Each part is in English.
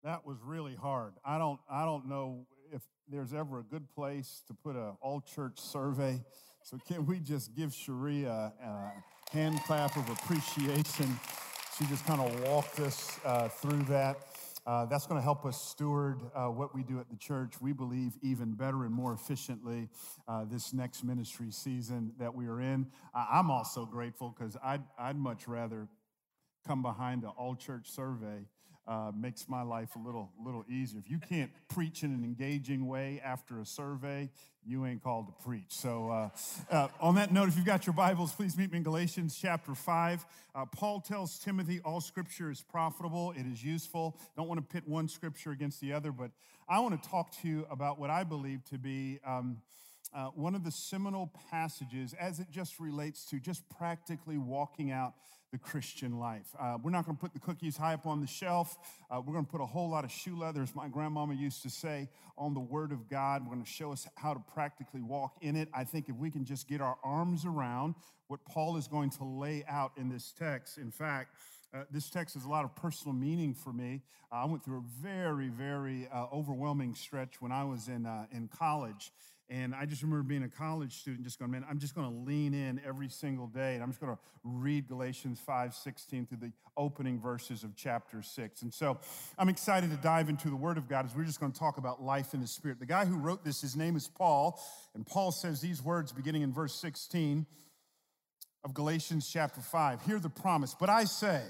That was really hard. I don't know if there's ever a good place to put an all-church survey. So can we just give Cherie a hand clap of appreciation? She just kind of walked us through that. That's going to help us steward what we do at the church. We believe even better and more efficiently this next ministry season that we are in. I'm also grateful because I'd much rather come behind an all-church survey. Makes my life a little easier. If you can't preach in an engaging way after a survey, you ain't called to preach. So on that note, if you've got your Bibles, please meet me in Galatians chapter 5. Paul tells Timothy all scripture is profitable, it is useful. Don't want to pit one scripture against the other, but I want to talk to you about what I believe to be one of the seminal passages as it just relates to just practically walking out the Christian life. We're not going to put the cookies high up on the shelf. We're going to put a whole lot of shoe leather, as my grandmama used to say, on the Word of God. We're going to show us how to practically walk in it. I think if we can just get our arms around what Paul is going to lay out in this text. In fact, this text has a lot of personal meaning for me. I went through a very, very overwhelming stretch when I was in college. And I just remember being a college student just going, man, I'm just going to lean in every single day. And I'm just going to read Galatians 5:16 through the opening verses of chapter 6. And so I'm excited to dive into the Word of God as we're just going to talk about life in the Spirit. The guy who wrote this, his name is Paul. And Paul says these words beginning in verse 16 of Galatians chapter 5. Hear the promise. But I say,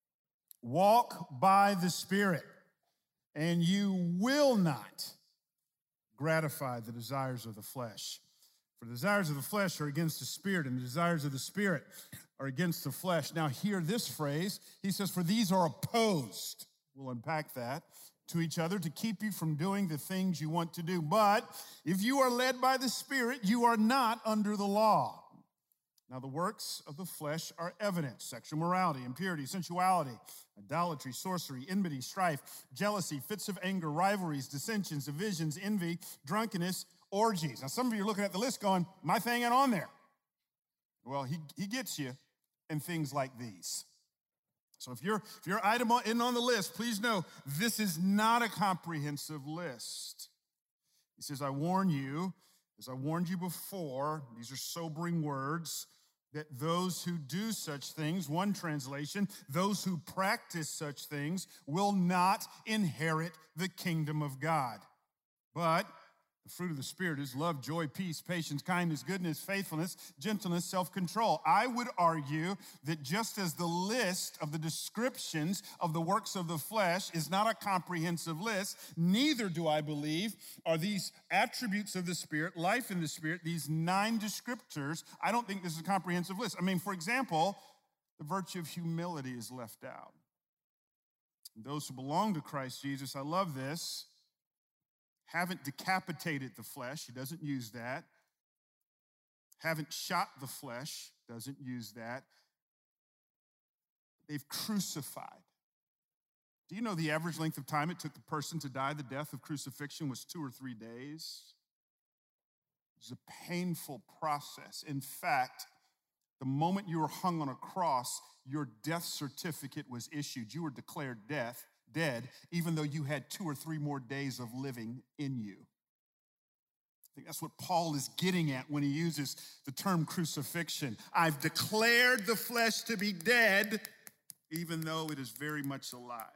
walk by the Spirit, and you will not gratify the desires of the flesh. For the desires of the flesh are against the Spirit, and the desires of the Spirit are against the flesh. Now hear this phrase. He says, for these are opposed. We'll unpack that. To each other to keep you from doing the things you want to do. But if you are led by the Spirit, you are not under the law. Now, the works of the flesh are evident: sexual morality, impurity, sensuality, idolatry, sorcery, enmity, strife, jealousy, fits of anger, rivalries, dissensions, divisions, envy, drunkenness, orgies. Now, some of you are looking at the list going, my thing ain't on there. Well, he gets you in things like these. So if your item isn't on the list, please know this is not a comprehensive list. He says, I warn you, as I warned you before, these are sobering words, that those who do such things, one translation, those who practice such things will not inherit the kingdom of God. But the fruit of the Spirit is love, joy, peace, patience, kindness, goodness, faithfulness, gentleness, self-control. I would argue that just as the list of the descriptions of the works of the flesh is not a comprehensive list, neither do I believe are these attributes of the Spirit, life in the Spirit, these 9 descriptors. I don't think this is a comprehensive list. I mean, for example, the virtue of humility is left out. Those who belong to Christ Jesus, I love this, haven't decapitated the flesh. He doesn't use that. Haven't shot the flesh. Doesn't use that. They've crucified. Do you know the average length of time it took the person to die the death of crucifixion was 2 or 3 days? It was a painful process. In fact, the moment you were hung on a cross, your death certificate was issued. You were declared dead, even though you had 2 or 3 more days of living in you. I think that's what Paul is getting at when he uses the term crucifixion. I've declared the flesh to be dead, even though it is very much alive.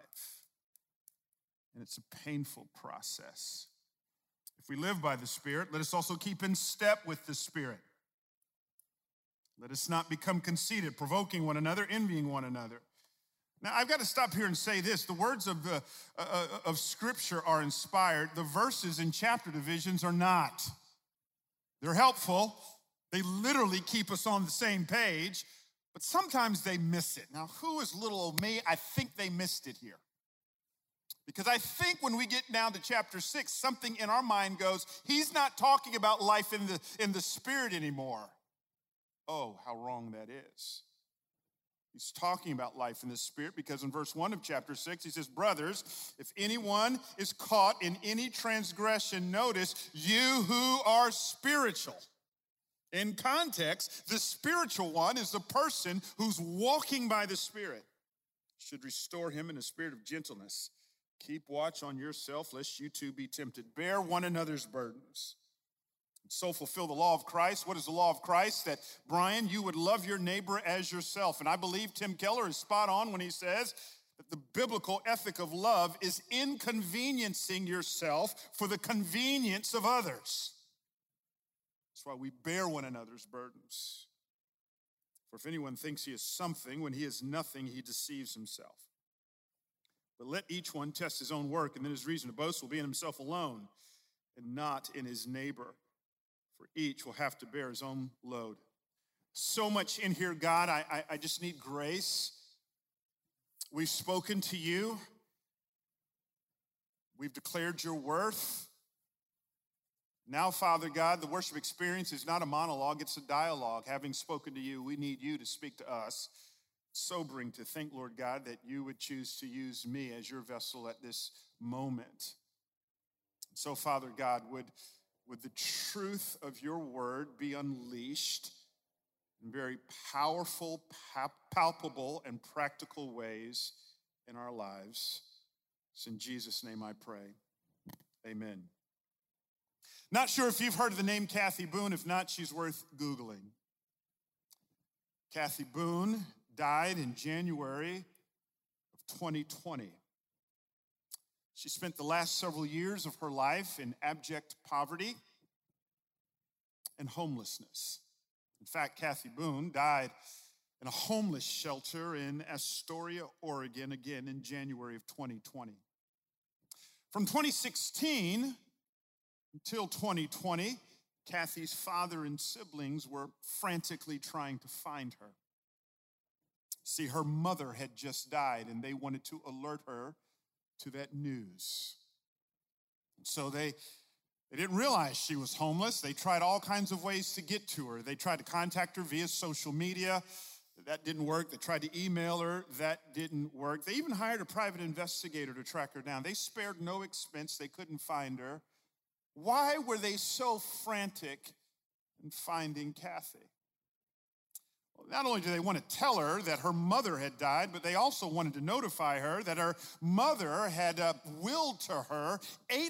And it's a painful process. If we live by the Spirit, let us also keep in step with the Spirit. Let us not become conceited, provoking one another, envying one another. Now, I've got to stop here and say this. The words of Scripture are inspired. The verses in chapter divisions are not. They're helpful. They literally keep us on the same page, but sometimes they miss it. Now, who is little old me? I think they missed it here. Because I think when we get down to chapter 6, something in our mind goes, he's not talking about life in the Spirit anymore. Oh, how wrong that is. He's talking about life in the Spirit because in verse 1 of chapter 6, he says, brothers, if anyone is caught in any transgression, notice, you who are spiritual. In context, the spiritual one is the person who's walking by the Spirit. Should restore him in a spirit of gentleness, Keep watch on yourself, lest you too be tempted. Bear one another's burdens. So fulfill the law of Christ. What is the law of Christ? That, Brian, you would love your neighbor as yourself. And I believe Tim Keller is spot on when he says that the biblical ethic of love is inconveniencing yourself for the convenience of others. That's why we bear one another's burdens. For if anyone thinks he is something when he is nothing, he deceives himself. But let each one test his own work, and then his reason to boast will be in himself alone and not in his neighbor. For each will have to bear his own load. So much in here, God, I just need grace. We've spoken to you. We've declared your worth. Now, Father God, the worship experience is not a monologue, it's a dialogue. Having spoken to you, we need you to speak to us. Sobering to think, Lord God, that you would choose to use me as your vessel at this moment. So, Father God, would the truth of your word be unleashed in very powerful, palpable, and practical ways in our lives. It's in Jesus' name I pray. Amen. Not sure if you've heard of the name Kathy Boone. If not, she's worth Googling. Kathy Boone died in January of 2020. She spent the last several years of her life in abject poverty and homelessness. In fact, Kathy Boone died in a homeless shelter in Astoria, Oregon, again in January of 2020. From 2016 until 2020, Kathy's father and siblings were frantically trying to find her. See, her mother had just died, and they wanted to alert her to that news. So they didn't realize she was homeless. They tried all kinds of ways to get to her. They tried to contact her via social media. That didn't work. They tried to email her. That didn't work. They even hired a private investigator to track her down. They spared no expense. They couldn't find her. Why were they so frantic in finding Kathy? Well, not only do they want to tell her that her mother had died, but they also wanted to notify her that her mother had willed to her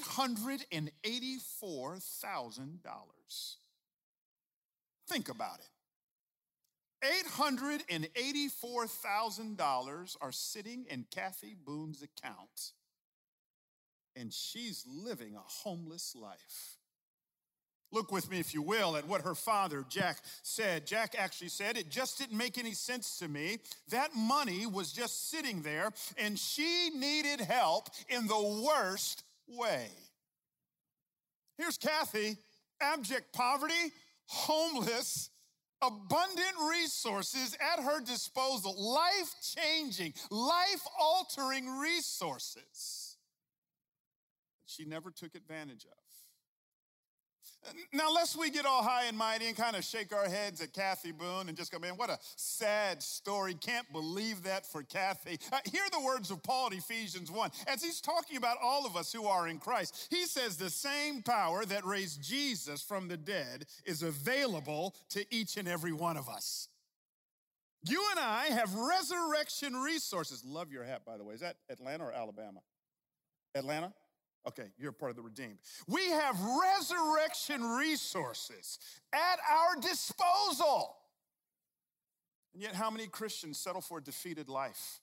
$884,000. Think about it. $884,000 are sitting in Kathy Boone's account, and she's living a homeless life. Look with me, if you will, at what her father, Jack, said. Jack actually said, "It just didn't make any sense to me. That money was just sitting there, and she needed help in the worst way." Here's Kathy, abject poverty, homeless, abundant resources at her disposal, life-changing, life-altering resources she never took advantage of. Now, lest we get all high and mighty and kind of shake our heads at Kathy Boone and just go, man, what a sad story. Can't believe that for Kathy. Hear the words of Paul in Ephesians 1. As he's talking about all of us who are in Christ, he says the same power that raised Jesus from the dead is available to each and every one of us. You and I have resurrection resources. Love your hat, by the way. Is that Atlanta or Alabama? Atlanta? Okay, you're part of the redeemed. We have resurrection resources at our disposal. And yet, how many Christians settle for a defeated life?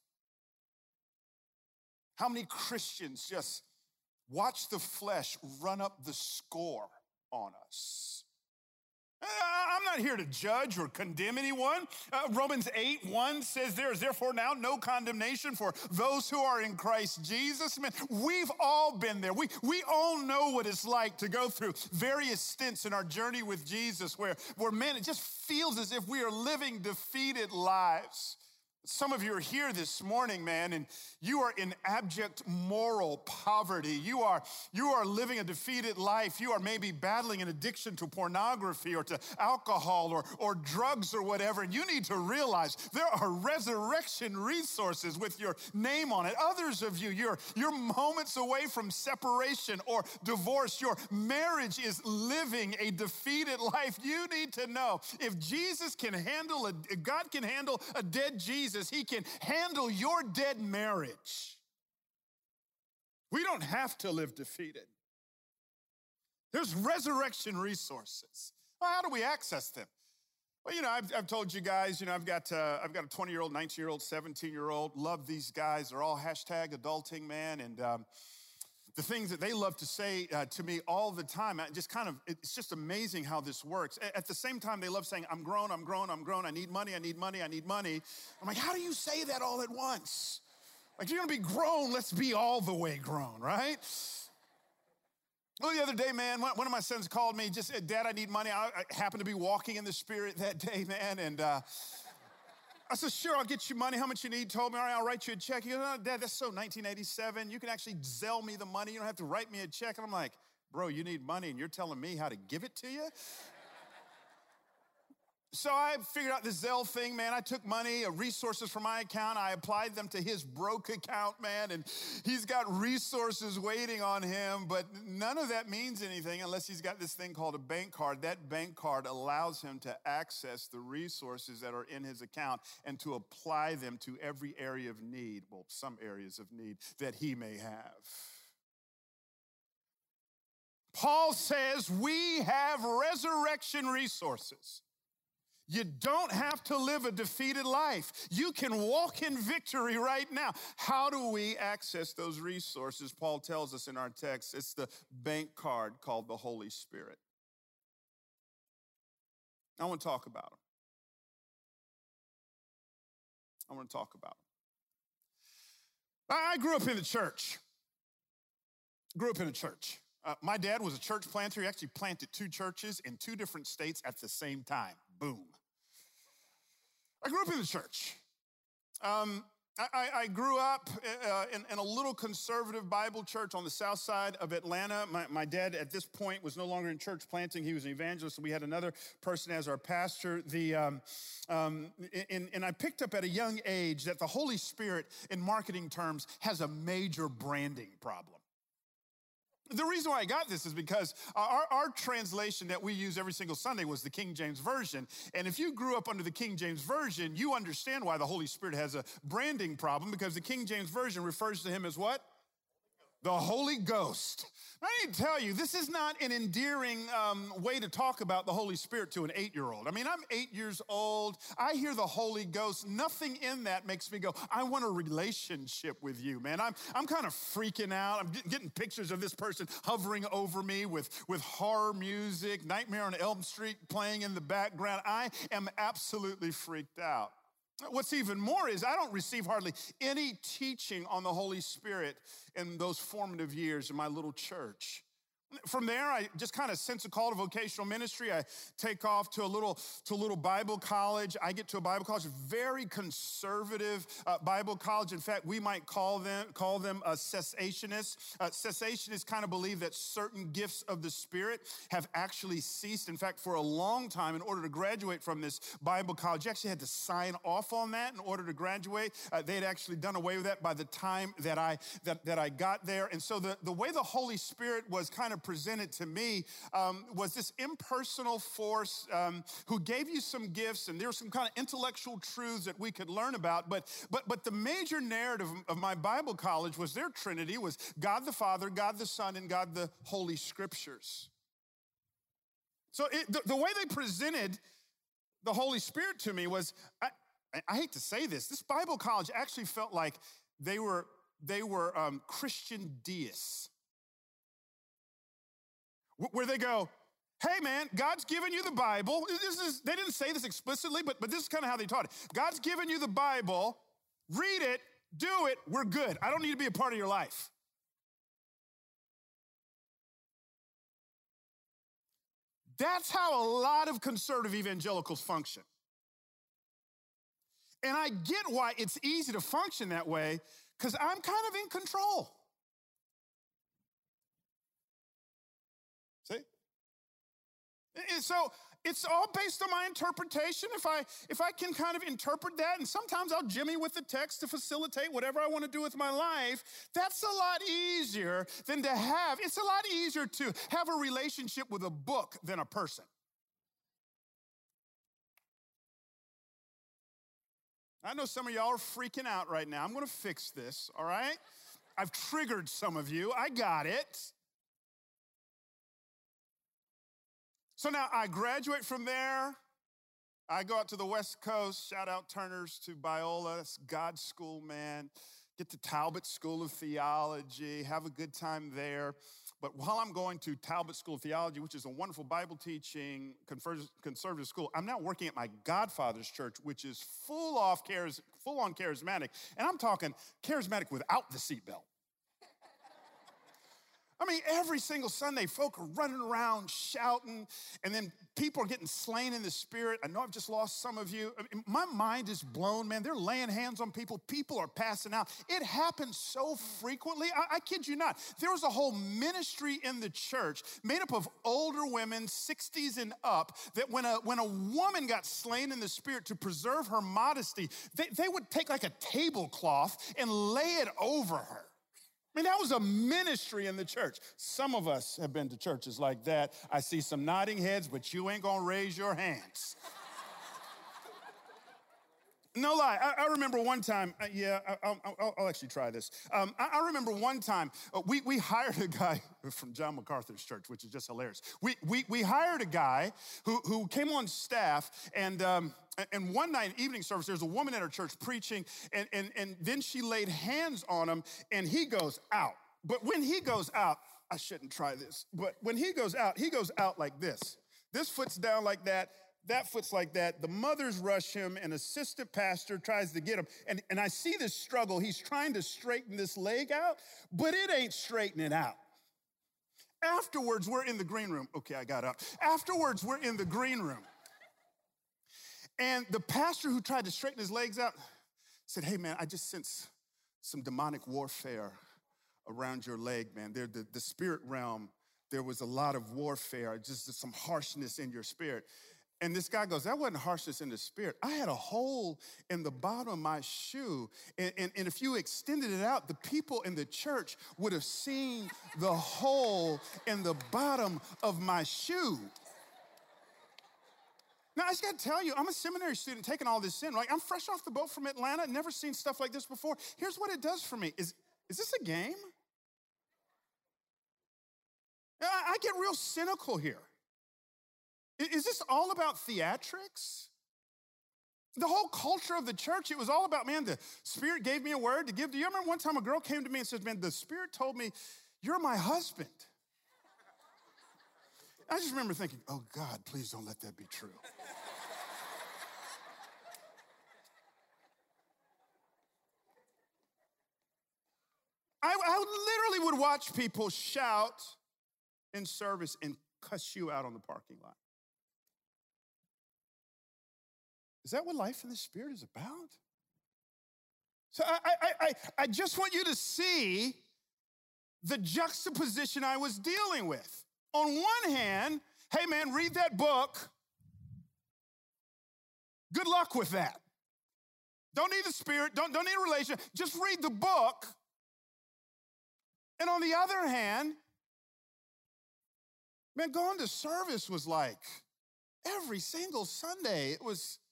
How many Christians just watch the flesh run up the score on us? I'm not here to judge or condemn anyone. Romans 8:1 says there is therefore now no condemnation for those who are in Christ Jesus. Man, we've all been there. We all know what it's like to go through various stints in our journey with Jesus where man, it just feels as if we are living defeated lives. Some of you are here this morning, man, and you are in abject moral poverty. You are living a defeated life. You are maybe battling an addiction to pornography or to alcohol or drugs or whatever, and you need to realize there are resurrection resources with your name on it. Others of you, you're moments away from separation or divorce. Your marriage is living a defeated life. You need to know if God can handle a dead Jesus, he can handle your dead marriage. We don't have to live defeated. There's resurrection resources. Well, how do we access them? Well, I've told you guys, I've got a 20-year-old, 19-year-old, 17-year-old. Love these guys. They're all #adulting, man. And the things that they love to say to me all the time, it's just amazing how this works. At the same time, they love saying, I'm grown. I need money. I'm like, how do you say that all at once? Like, you're gonna be grown, let's be all the way grown, right? Well, the other day, man, one of my sons called me, just said, Dad, I need money. I happened to be walking in the Spirit that day, man, and I said, sure, I'll get you money. How much you need? Told me, all right, I'll write you a check. He goes, oh, Dad, that's so 1987. You can actually Zelle me the money. You don't have to write me a check. And I'm like, bro, you need money, and you're telling me how to give it to you? So I figured out this Zelle thing, man. I took money, resources from my account. I applied them to his broke account, man, and he's got resources waiting on him, but none of that means anything unless he's got this thing called a bank card. That bank card allows him to access the resources that are in his account and to apply them to every area of need, well, some areas of need that he may have. Paul says we have resurrection resources. You don't have to live a defeated life. You can walk in victory right now. How do we access those resources? Paul tells us in our text, it's the bank card called the Holy Spirit. I want to talk about him. I grew up in the church. My dad was a church planter. He actually planted 2 churches in 2 different states at the same time. Boom. I grew up in the church. I grew up in a little conservative Bible church on the south side of Atlanta. My dad, at this point, was no longer in church planting. He was an evangelist, and we had another person as our pastor. And I picked up at a young age that the Holy Spirit, in marketing terms, has a major branding problem. The reason why I got this is because our translation that we use every single Sunday was the King James Version. And if you grew up under the King James Version, you understand why the Holy Spirit has a branding problem, because the King James Version refers to him as what? The Holy Ghost. I need to tell you, this is not an endearing way to talk about the Holy Spirit to an 8-year-old. I mean, I'm 8 years old. I hear the Holy Ghost. Nothing in that makes me go, I want a relationship with you, man. I'm kind of freaking out. I'm getting pictures of this person hovering over me with horror music, Nightmare on Elm Street playing in the background. I am absolutely freaked out. What's even more is I don't receive hardly any teaching on the Holy Spirit in those formative years in my little church. From there, I just kind of sense a call to vocational ministry. I take off to a little Bible college. I get to a Bible college, very conservative Bible college. In fact, we might call them cessationists. Cessationists kind of believe that certain gifts of the Spirit have actually ceased. In fact, for a long time, in order to graduate from this Bible college, you actually had to sign off on that in order to graduate. They had actually done away with that by the time that I got there. And so the way the Holy Spirit was kind of presented to me was this impersonal force who gave you some gifts, and there were some kind of intellectual truths that we could learn about. But the major narrative of my Bible college was their Trinity, was God the Father, God the Son, and God the Holy Scriptures. So the way they presented the Holy Spirit to me was, I hate to say this Bible college actually felt like they were Christian deists. Where they go, hey man, God's given you the Bible. They didn't say this explicitly, but this is kind of how they taught it. God's given you the Bible, read it, do it, we're good. I don't need to be a part of your life. That's how a lot of conservative evangelicals function. And I get why it's easy to function that way, because I'm kind of in control. See? And so it's all based on my interpretation. If I can kind of interpret that, and sometimes I'll jimmy with the text to facilitate whatever I want to do with my life, that's a lot easier than to have. It's a lot easier to have a relationship with a book than a person. I know some of y'all are freaking out right now. I'm going to fix this, all right? I've triggered some of you. I got it. So now I graduate from there. I go out to the West Coast. Shout out Turners to Biola. It's God's school, man. Get to Talbot School of Theology. Have a good time there. But while I'm going to Talbot School of Theology, which is a wonderful Bible teaching, conservative school, I'm now working at my godfather's church, which is full-on charismatic. And I'm talking charismatic without the seatbelt. I mean, every single Sunday, folk are running around shouting, and then people are getting slain in the spirit. I know I've just lost some of you. I mean, my mind is blown, man. They're laying hands on people. People are passing out. It happens so frequently. I kid you not. There was a whole ministry in the church made up of older women, 60s and up, that when a woman got slain in the spirit to preserve her modesty, they would take like a tablecloth and lay it over her. I mean, that was a ministry in the church. Some of us have been to churches like that. I see some nodding heads, but you ain't gonna raise your hands. No lie, I remember one time, I'll actually try this. I remember one time, we hired a guy from John MacArthur's church, which is just hilarious. We hired a guy who came on staff, and one night in evening service, there's a woman at our church preaching, and then she laid hands on him, and he goes out. But when he goes out, I shouldn't try this, but when he goes out like this. This foot's down like that. That foot's like that. The mothers rush him. An assistant pastor tries to get him. And I see this struggle. He's trying to straighten this leg out, but it ain't straightening out. Afterwards, we're in the green room. Okay, I got up. Afterwards, we're in the green room. And the pastor who tried to straighten his legs out said, hey, man, I just sense some demonic warfare around your leg, man. The spirit realm, there was a lot of warfare, just some harshness in your spirit. And this guy goes, that wasn't harshness in the spirit. I had a hole in the bottom of my shoe. And if you extended it out, the people in the church would have seen the hole in the bottom of my shoe. Now, I just got to tell you, I'm a seminary student taking all this in. Like, I'm fresh off the boat from Atlanta, never seen stuff like this before. Here's what it does for me. Is this a game? I get real cynical here. Is this all about theatrics? The whole culture of the church, it was all about, man, the Spirit gave me a word to give to you. I remember one time a girl came to me and said, man, the Spirit told me, you're my husband. I just remember thinking, oh God, please don't let that be true. I literally would watch people shout in service and cuss you out on the parking lot. Is that what life in the Spirit is about? So I just want you to see the juxtaposition I was dealing with. On one hand, hey man, read that book. Good luck with that. Don't need the Spirit, don't need a relationship, just read the book. And on the other hand, man, going to service was like every single Sunday. It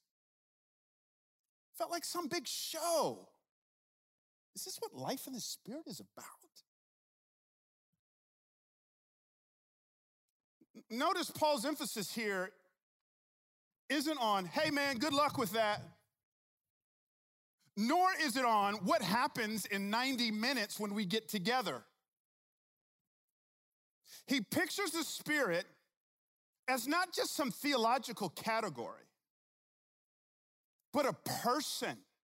felt like some big show. Is this what life in the Spirit is about? Notice Paul's emphasis here isn't on, hey man, good luck with that. Nor is it on what happens in 90 minutes when we get together. He pictures the Spirit as not just some theological category, but a person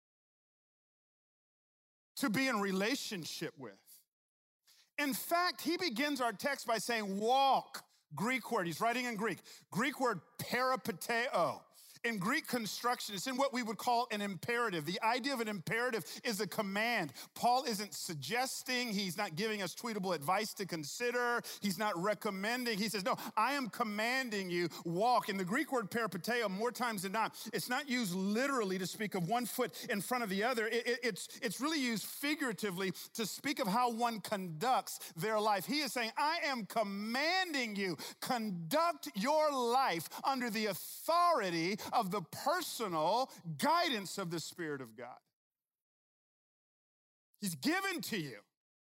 to be in relationship with. In fact, he begins our text by saying walk, Greek word. He's writing in Greek. Greek word peripateo. In Greek construction, it's in what we would call an imperative. The idea of an imperative is a command. Paul isn't suggesting, he's not giving us tweetable advice to consider, he's not recommending. He says, no, I am commanding you, walk. In the Greek word peripateo, more times than not, it's not used literally to speak of one foot in front of the other. It's really used figuratively to speak of how one conducts their life. He is saying, I am commanding you, conduct your life under the authority of the personal guidance of the Spirit of God. He's given to you.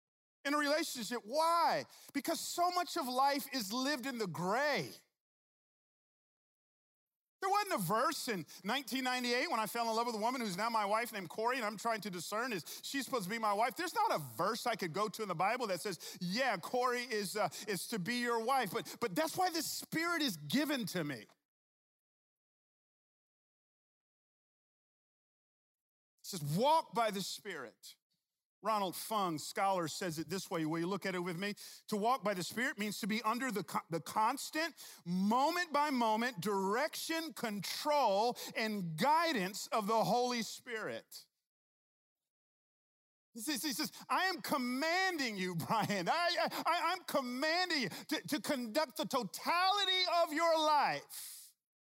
in a relationship. Why? Because so much of life is lived in the gray. There wasn't a verse in 1998 when I fell in love with a woman who's now my wife named Corey, and I'm trying to discern, is she supposed to be my wife? There's not a verse I could go to in the Bible that says, yeah, Corey is to be your wife. But that's why the Spirit is given to me. It says, walk by the Spirit. Ronald Fung, scholar, says it this way. Will you look at it with me? To walk by the Spirit means to be under the constant, moment-by-moment direction, control, and guidance of the Holy Spirit. He says, I am commanding you, Brian. I'm commanding you to conduct the totality of your life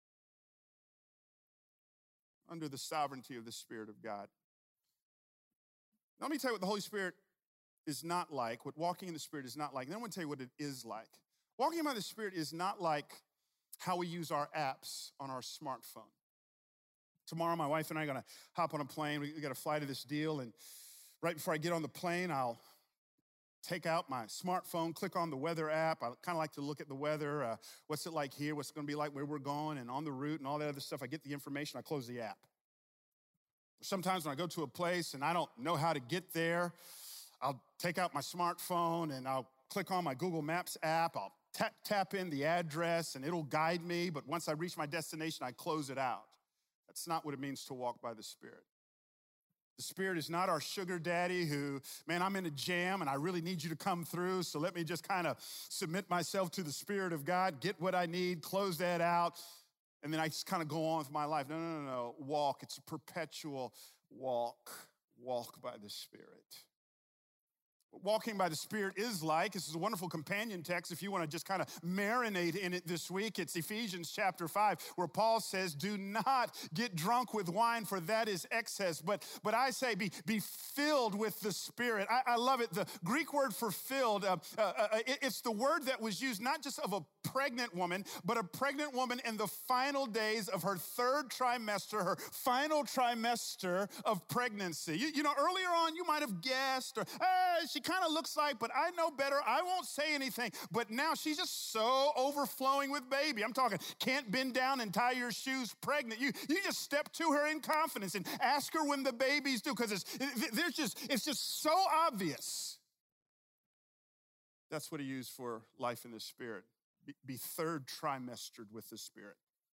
under the sovereignty of the Spirit of God. Let me tell you what the Holy Spirit is not like, what walking in the Spirit is not like. And then I'm going to tell you what it is like. Walking by the Spirit is not like how we use our apps on our smartphone. Tomorrow, my wife and I are going to hop on a plane. We got to fly to this deal. And right before I get on the plane, I'll take out my smartphone, click on the weather app. I kind of like to look at the weather. What's it like here? What's it going to be like where we're going and on the route and all that other stuff. I get the information. I close the app. Sometimes when I go to a place and I don't know how to get there, I'll take out my smartphone and I'll click on my Google Maps app. I'll tap in the address and it'll guide me. But once I reach my destination, I close it out. That's not what it means to walk by the Spirit. The Spirit is not our sugar daddy who, man, I'm in a jam and I really need you to come through. So let me just kind of submit myself to the Spirit of God, get what I need, close that out. And then I just kind of go on with my life. No. Walk. It's a perpetual walk. Walk by the Spirit. What walking by the Spirit is like, this is a wonderful companion text if you want to just kind of marinate in it this week. It's Ephesians chapter 5, where Paul says, do not get drunk with wine, for that is excess. But I say, be filled with the Spirit. I love it. The Greek word for filled, it's the word that was used not just of a pregnant woman, but a pregnant woman in the final days of her third trimester, her final trimester of pregnancy. You know, earlier on, you might have guessed, or she kind of looks like, but I know better. I won't say anything. But now she's just so overflowing with baby. I'm talking, can't bend down and tie your shoes, pregnant. You just step to her in confidence and ask her when the baby's due, because it's just so obvious. That's what he used for life in the Spirit. Be third trimestered with the Spirit.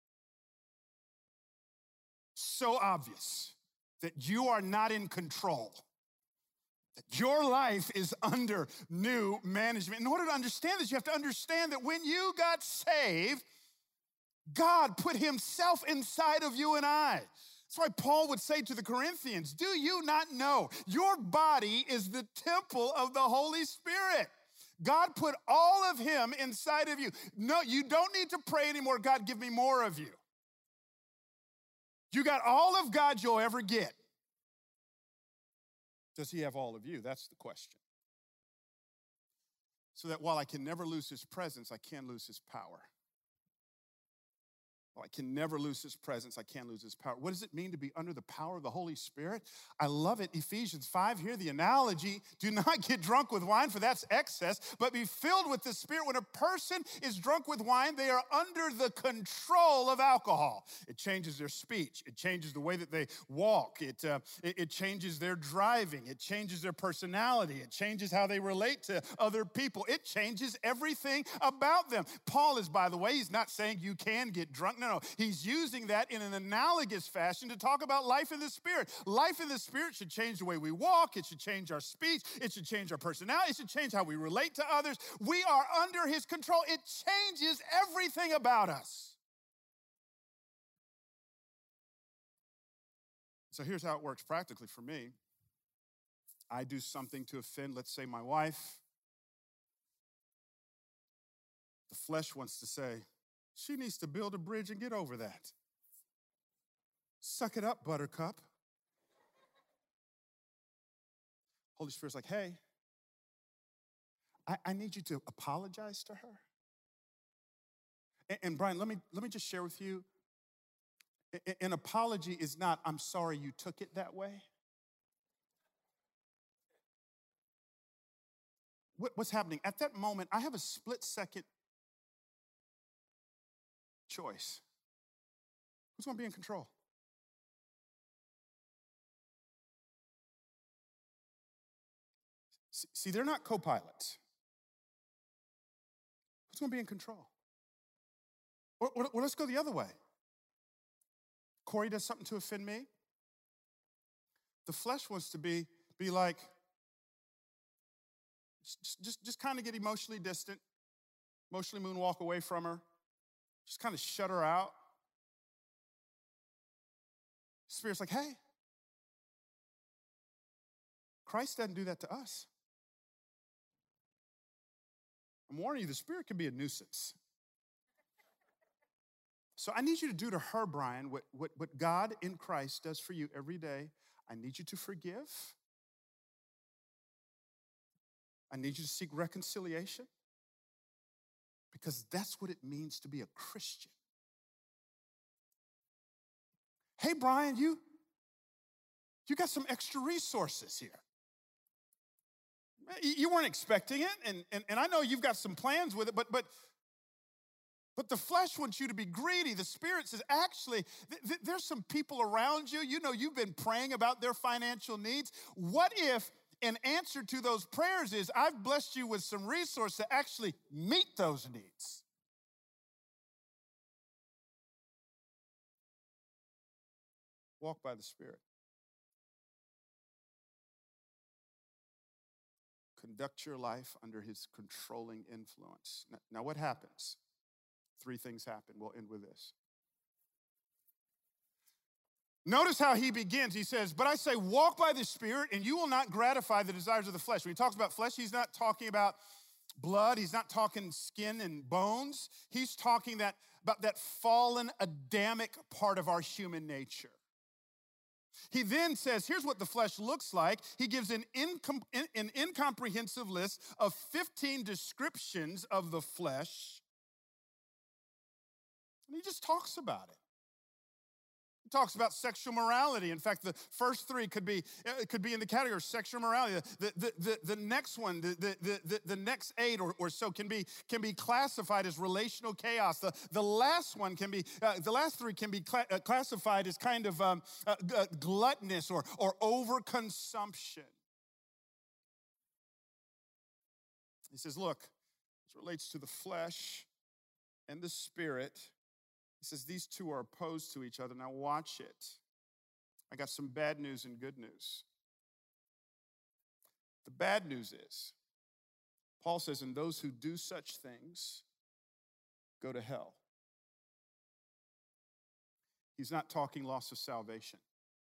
So obvious that you are not in control. That your life is under new management. In order to understand this, you have to understand that when you got saved, God put himself inside of you and I. That's why Paul would say to the Corinthians, do you not know your body is the temple of the Holy Spirit? God put all of him inside of you. No, you don't need to pray anymore. God, give me more of you. You got all of God you'll ever get. Does he have all of you? That's the question. So that while I can never lose his presence, I can't lose his power. While I can never lose his presence, I can't lose his power. What does it mean to be under the power of the Holy Spirit? I love it. Ephesians 5 here, the analogy, do not get drunk with wine, for that's excess, but be filled with the Spirit. When a person is drunk with wine, they are under the control of alcohol. It changes their speech. It changes the way that they walk. It changes their driving. It changes their personality. It changes how they relate to other people. It changes everything about them. Paul is, by the way, he's not saying you can get drunk. No, he's using that in an analogous fashion to talk about life in the Spirit. Life in the Spirit should change the way we walk. It should change our speech. It should change our personality. It should change how we relate to others. We are under his control. It changes everything about us. So here's how it works practically for me. I do something to offend, let's say, my wife. The flesh wants to say, she needs to build a bridge and get over that. Suck it up, buttercup. Holy Spirit's like, hey, I need you to apologize to her. And Brian, let me just share with you, an apology is not, I'm sorry you took it that way. what's happening? At that moment, I have a split-second choice. Who's going to be in control? See, they're not co-pilots. Who's going to be in control? Or let's go the other way. Corey does something to offend me. The flesh wants to be like, just kind of get emotionally distant, emotionally moonwalk away from her, just kind of shut her out. Spirit's like, hey, Christ doesn't do that to us. I'm warning you, the Spirit can be a nuisance. So I need you to do to her, Brian, what God in Christ does for you every day. I need you to forgive. I need you to seek reconciliation, because that's what it means to be a Christian. Hey, Brian, you got some extra resources here. You weren't expecting it, and I know you've got some plans with it, but the flesh wants you to be greedy. The Spirit says, actually, there's some people around you. You know, you've been praying about their financial needs. What if an answer to those prayers is, I've blessed you with some resources to actually meet those needs? Walk by the Spirit. Conduct your life under His controlling influence. Now what happens? 3 things happen. We'll end with this. Notice how he begins. He says, but I say, walk by the Spirit, and you will not gratify the desires of the flesh. When he talks about flesh, he's not talking about blood. He's not talking skin and bones. He's talking about that fallen Adamic part of our human nature. He then says, here's what the flesh looks like. He gives an incomprehensive list of 15 descriptions of the flesh. And he just talks about it. He talks about sexual morality. In fact, the first 3 could be in the category of sexual morality. The next one, the next 8 or so can be classified as relational chaos. The last one can be the last 3 can be classified as kind of gluttonous or overconsumption. He says, look, as it relates to the flesh and the Spirit, he says these 2 are opposed to each other. Now watch it. I got some bad news and good news. The bad news is, Paul says, and those who do such things go to hell. He's not talking loss of salvation.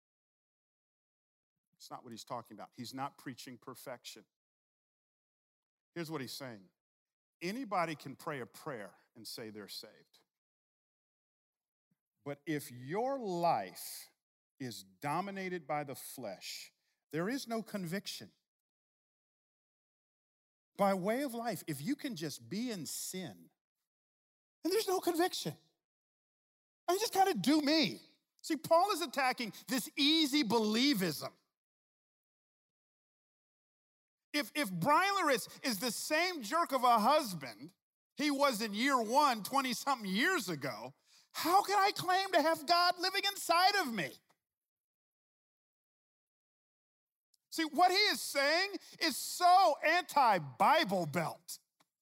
It's not what he's talking about. He's not preaching perfection. Here's what he's saying. Anybody can pray a prayer and say they're saved. But if your life is dominated by the flesh, there is no conviction. By way of life, if you can just be in sin, then there's no conviction. I just kind of do me. See, Paul is attacking this easy believism. If Brian Larritz is the same jerk of a husband he was in year 1, 20-something years ago, how can I claim to have God living inside of me? See, what he is saying is so anti-Bible Belt.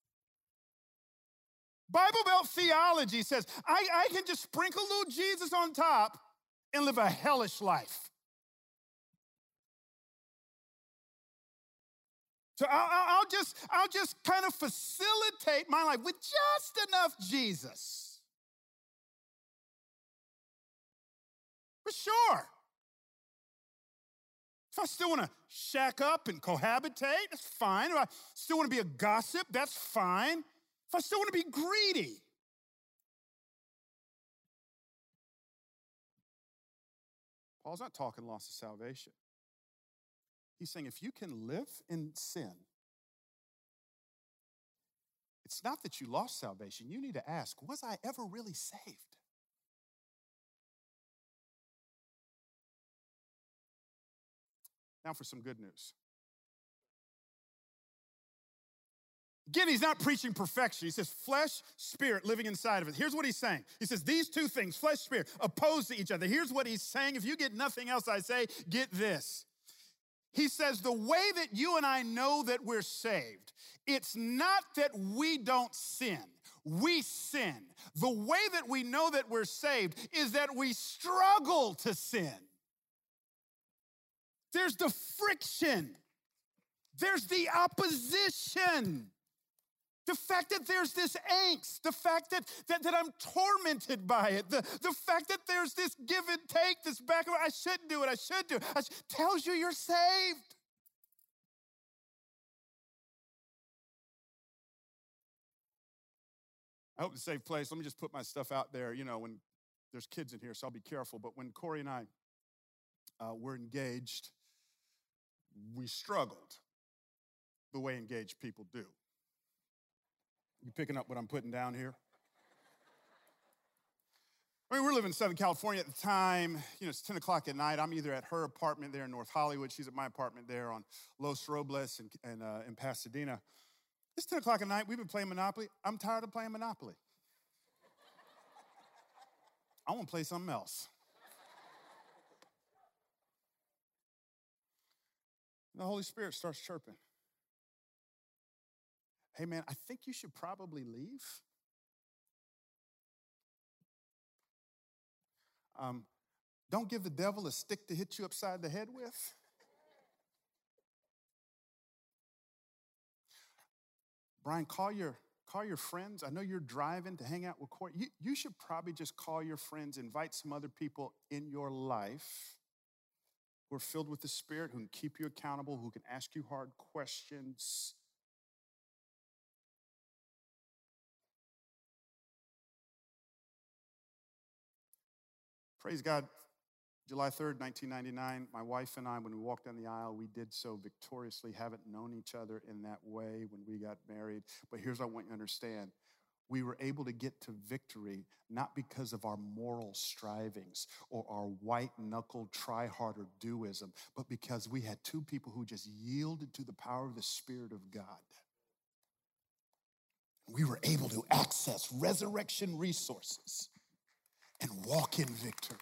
Bible Belt theology says, I can just sprinkle a little Jesus on top and live a hellish life. So I'll just kind of facilitate my life with just enough Jesus. For sure. If I still want to shack up and cohabitate, that's fine. If I still want to be a gossip, that's fine. If I still want to be greedy. Paul's not talking loss of salvation. He's saying if you can live in sin, it's not that you lost salvation. You need to ask, was I ever really saved? Now for some good news. Again, he's not preaching perfection. He says flesh, spirit living inside of it. Here's what he's saying. He says these two things, flesh, spirit, opposed to each other. Here's what he's saying. If you get nothing else I say, get this. He says the way that you and I know that we're saved, it's not that we don't sin. We sin. The way that we know that we're saved is that we struggle to sin. There's the friction. There's the opposition. The fact that there's this angst, the fact that I'm tormented by it, the fact that there's this give and take, this back and forth, I shouldn't do it, I should do it, tells you you're saved. I hope it's a safe place. Let me just put my stuff out there. You know, when there's kids in here, so I'll be careful. But when Corey and I were engaged, we struggled the way engaged people do. You picking up what I'm putting down here? I mean, we're living in Southern California at the time. You know, it's 10 o'clock at night. I'm either at her apartment there in North Hollywood. She's at my apartment there on Los Robles and in Pasadena. It's 10 o'clock at night. We've been playing Monopoly. I'm tired of playing Monopoly. I want to play something else. The Holy Spirit starts chirping. Hey, man, I think you should probably leave. Don't give the devil a stick to hit you upside the head with. Brian, call your friends. I know you're driving to hang out with Corey. You should probably just call your friends, invite some other people in your life who are filled with the Spirit, who can keep you accountable, who can ask you hard questions. Praise God. July 3rd, 1999, my wife and I, when we walked down the aisle, we did so victoriously. Haven't known each other in that way when we got married. But here's what I want you to understand. We were able to get to victory not because of our moral strivings or our white-knuckled try-harder doism, but because we had two people who just yielded to the power of the Spirit of God. We were able to access resurrection resources and walk in victory.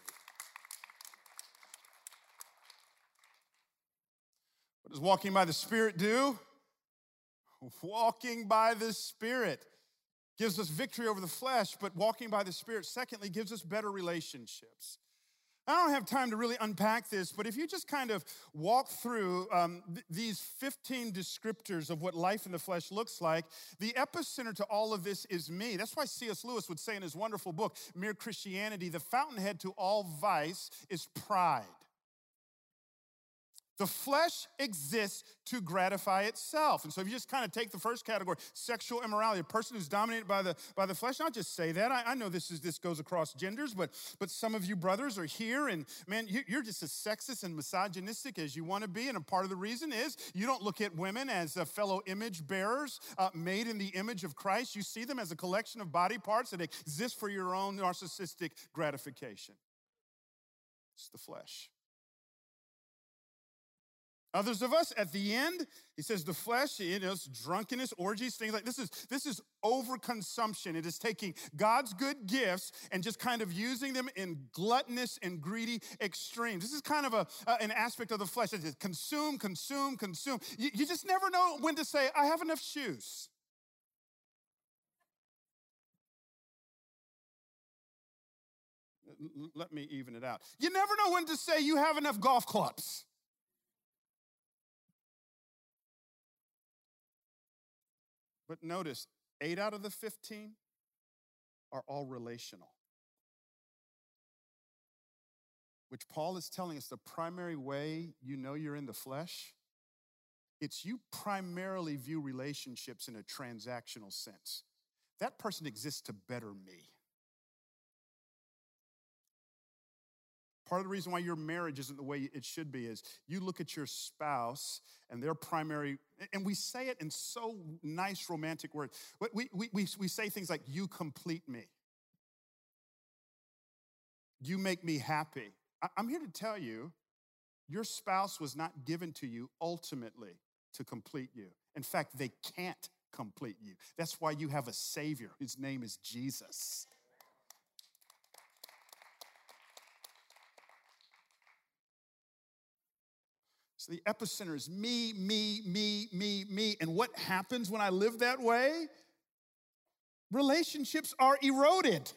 What does walking by the Spirit do? Walking by the Spirit gives us victory over the flesh, but walking by the Spirit, secondly, gives us better relationships. I don't have time to really unpack this, but if you just kind of walk through these 15 descriptors of what life in the flesh looks like, the epicenter to all of this is me. That's why C.S. Lewis would say in his wonderful book, Mere Christianity, the fountainhead to all vice is pride. The flesh exists to gratify itself. And so if you just kind of take the first category, sexual immorality, a person who's dominated by the flesh, I'll just say that. I know this goes across genders, but some of you brothers are here, and man, you're just as sexist and misogynistic as you want to be. And a part of the reason is you don't look at women as fellow image bearers made in the image of Christ. You see them as a collection of body parts that exist for your own narcissistic gratification. It's the flesh. Others of us, at the end, he says the flesh, it's drunkenness, orgies, things like this. This is overconsumption. It is taking God's good gifts and just kind of using them in gluttonous and greedy extremes. This is kind of an aspect of the flesh. It's consume, consume, consume. You just never know when to say, I have enough shoes. Let me even it out. You never know when to say you have enough golf clubs. But notice, 8 out of the 15 are all relational. Which Paul is telling us the primary way you know you're in the flesh, it's you primarily view relationships in a transactional sense. That person exists to better me. Part of the reason why your marriage isn't the way it should be is you look at your spouse and their primary, and we say it in so nice romantic words. We say things like, you complete me. You make me happy. I'm here to tell you, your spouse was not given to you ultimately to complete you. In fact, they can't complete you. That's why you have a Savior. His name is Jesus. So the epicenter is me, me, me, me, me. And what happens when I live that way? Relationships are eroded.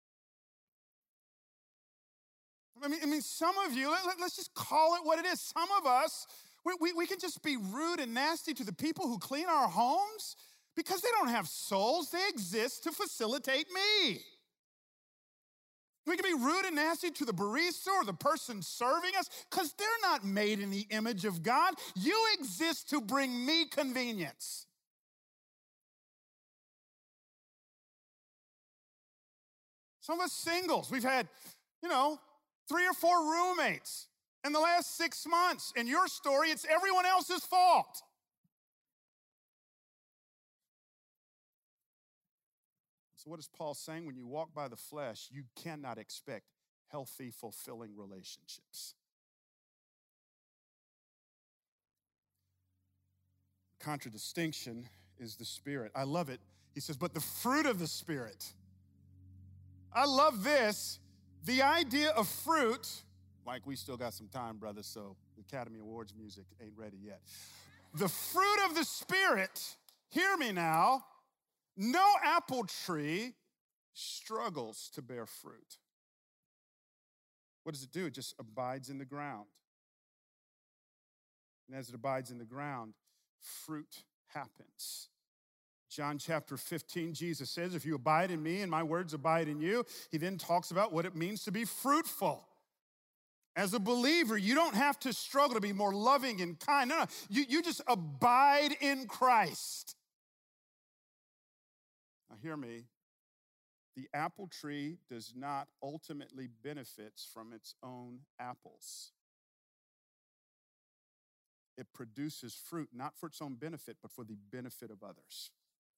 I mean, some of you, let's just call it what it is. Some of us, we can just be rude and nasty to the people who clean our homes because they don't have souls. They exist to facilitate me. We can be rude and nasty to the barista or the person serving us because they're not made in the image of God. You exist to bring me convenience. Some of us singles, we've had, 3 or 4 roommates in the last 6 months. In your story, it's everyone else's fault. So what is Paul saying? When you walk by the flesh, you cannot expect healthy, fulfilling relationships. Contradistinction is the Spirit. I love it. He says, but the fruit of the Spirit. I love this. The idea of fruit, Mike, we still got some time, brother, so the Academy Awards music ain't ready yet. The fruit of the Spirit, hear me now, no apple tree struggles to bear fruit. What does it do? It just abides in the ground. And as it abides in the ground, fruit happens. John chapter 15, Jesus says, if you abide in me and my words abide in you, he then talks about what it means to be fruitful. As a believer, you don't have to struggle to be more loving and kind. No, you just abide in Christ. Now hear me. The apple tree does not ultimately benefit from its own apples. It produces fruit, not for its own benefit, but for the benefit of others.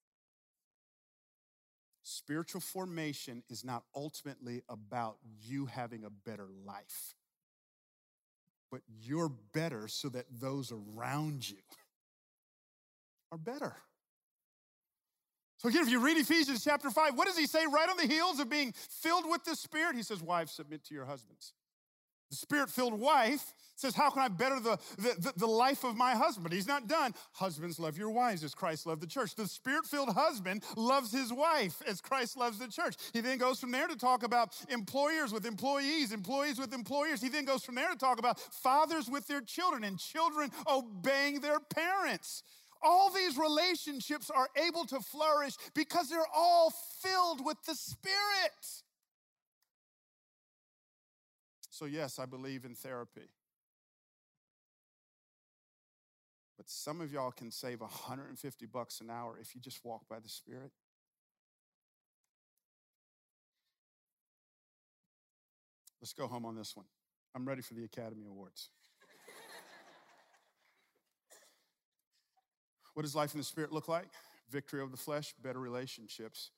Spiritual formation is not ultimately about you having a better life, but you're better so that those around you are better. So again, if you read Ephesians chapter 5, what does he say right on the heels of being filled with the Spirit? He says, wives, submit to your husbands. The Spirit-filled wife says, how can I better the life of my husband? But he's not done. Husbands, love your wives as Christ loved the church. The Spirit-filled husband loves his wife as Christ loves the church. He then goes from there to talk about employers with employees, employees with employers. He then goes from there to talk about fathers with their children and children obeying their parents. All these relationships are able to flourish because they're all filled with the Spirit. So yes, I believe in therapy. But some of y'all can save $150 an hour if you just walk by the Spirit. Let's go home on this one. I'm ready for the Academy Awards. What does life in the Spirit look like? Victory over the flesh, better relationships.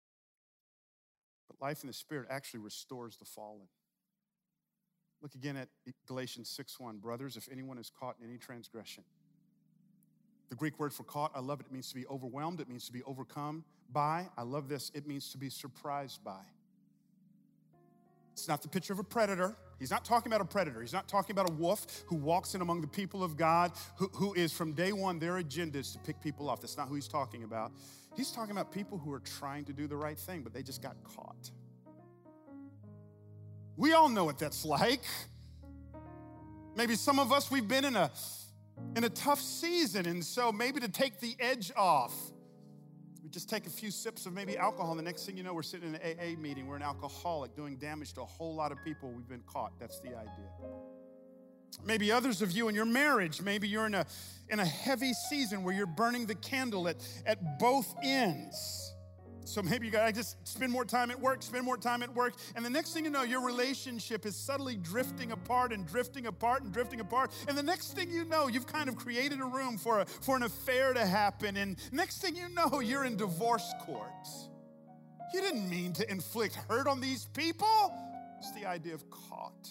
But life in the Spirit actually restores the fallen. Look again at Galatians 6:1. Brothers, if anyone is caught in any transgression. The Greek word for caught, I love it. It means to be overwhelmed. It means to be overcome by. I love this. It means to be surprised by. It's not the picture of a predator. He's not talking about a predator. He's not talking about a wolf who walks in among the people of God, who is from day one, their agenda is to pick people off. That's not who he's talking about. He's talking about people who are trying to do the right thing, but they just got caught. We all know what that's like. Maybe some of us, we've been in a tough season, and so maybe to take the edge off, we just take a few sips of maybe alcohol, and the next thing you know, we're sitting in an AA meeting. We're an alcoholic doing damage to a whole lot of people. We've been caught. That's the idea. Maybe others of you in your marriage, maybe you're in a heavy season where you're burning the candle at both ends. So maybe you gotta just spend more time at work, and the next thing you know, your relationship is subtly drifting apart and drifting apart and drifting apart. And the next thing you know, you've kind of created a room for an affair to happen. And next thing you know, you're in divorce court. You didn't mean to inflict hurt on these people. It's the idea of caught.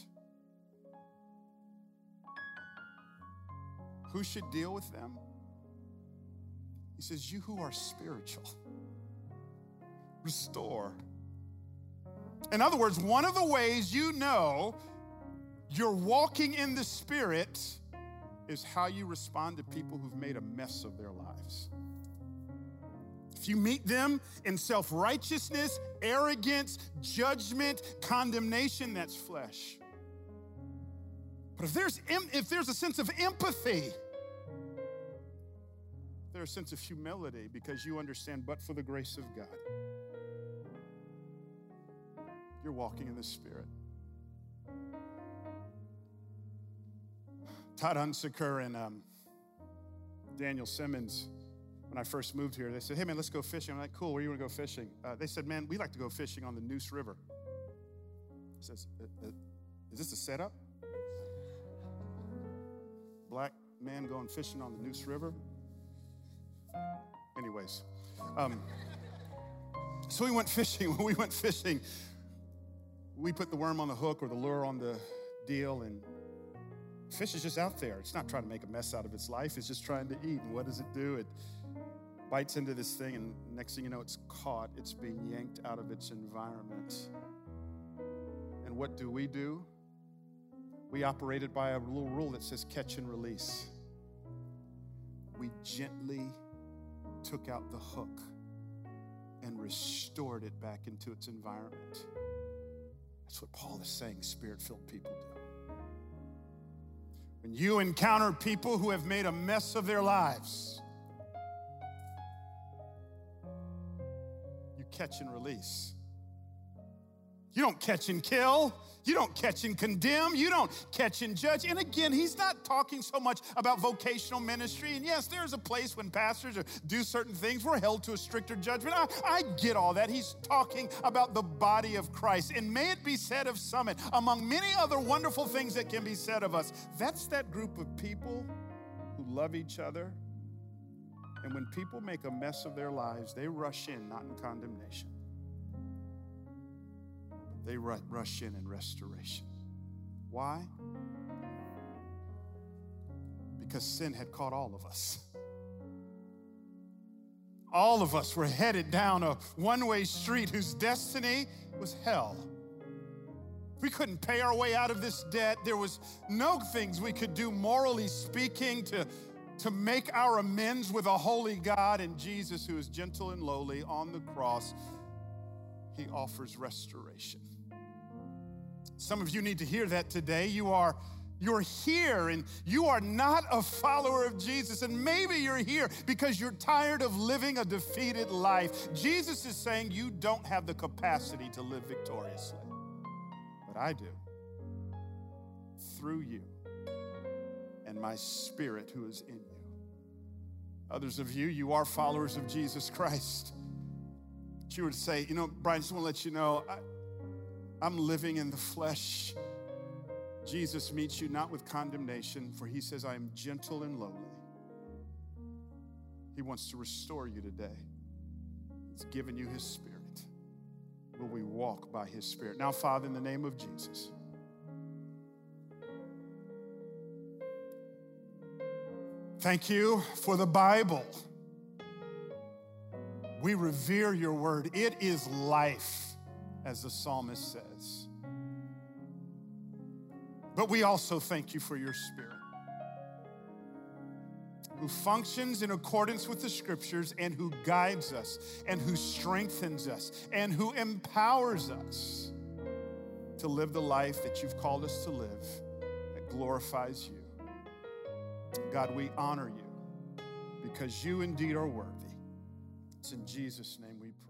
Who should deal with them? He says, you who are spiritual, restore. In other words, one of the ways you know you're walking in the Spirit is how you respond to people who've made a mess of their lives. If you meet them in self-righteousness, arrogance, judgment, condemnation, that's flesh. But if there's a sense of empathy, there's a sense of humility because you understand, but for the grace of God, you're walking in the Spirit. Todd Hunsaker and Daniel Simmons, when I first moved here, they said, hey, man, let's go fishing. I'm like, cool, where do you want to go fishing? They said, man, we like to go fishing on the Neuse River. He says, is this a setup? Black man going fishing on the Neuse River? Anyways, so we went fishing. When we went fishing, we put the worm on the hook or the lure on the deal, and fish is just out there. It's not trying to make a mess out of its life. It's just trying to eat. And what does it do? It bites into this thing, and next thing you know, it's caught. It's being yanked out of its environment. And what do? We operated by a little rule that says catch and release. We gently took out the hook and restored it back into its environment. That's what Paul is saying Spirit-filled people do. When you encounter people who have made a mess of their lives, you catch and release. You don't catch and kill. You don't catch and condemn. You don't catch and judge. And again, he's not talking so much about vocational ministry. And yes, there's a place when pastors do certain things, we're held to a stricter judgment. I get all that. He's talking about the body of Christ. And may it be said of Summit, among many other wonderful things that can be said of us, that's that group of people who love each other. And when people make a mess of their lives, they rush in, not in condemnation. They rush in restoration. Why? Because sin had caught all of us. All of us were headed down a one-way street whose destiny was hell. We couldn't pay our way out of this debt. There was no things we could do, morally speaking, to make our amends with a holy God. And Jesus, who is gentle and lowly on the cross, he offers restoration. Some of you need to hear that today. You're here and you are not a follower of Jesus. And maybe you're here because you're tired of living a defeated life. Jesus is saying you don't have the capacity to live victoriously. But I do. Through you and my Spirit who is in you. Others of you, you are followers of Jesus Christ. But you would say, Brian, I just want to let you know, I'm living in the flesh. Jesus meets you not with condemnation, for he says, I am gentle and lowly. He wants to restore you today. He's given you his Spirit. Will we walk by his Spirit? Now, Father, in the name of Jesus, thank you for the Bible. We revere your word. It is life, as the psalmist says. But we also thank you for your Spirit, who functions in accordance with the Scriptures and who guides us and who strengthens us and who empowers us to live the life that you've called us to live that glorifies you. God, we honor you because you indeed are worthy. It's in Jesus' name we pray.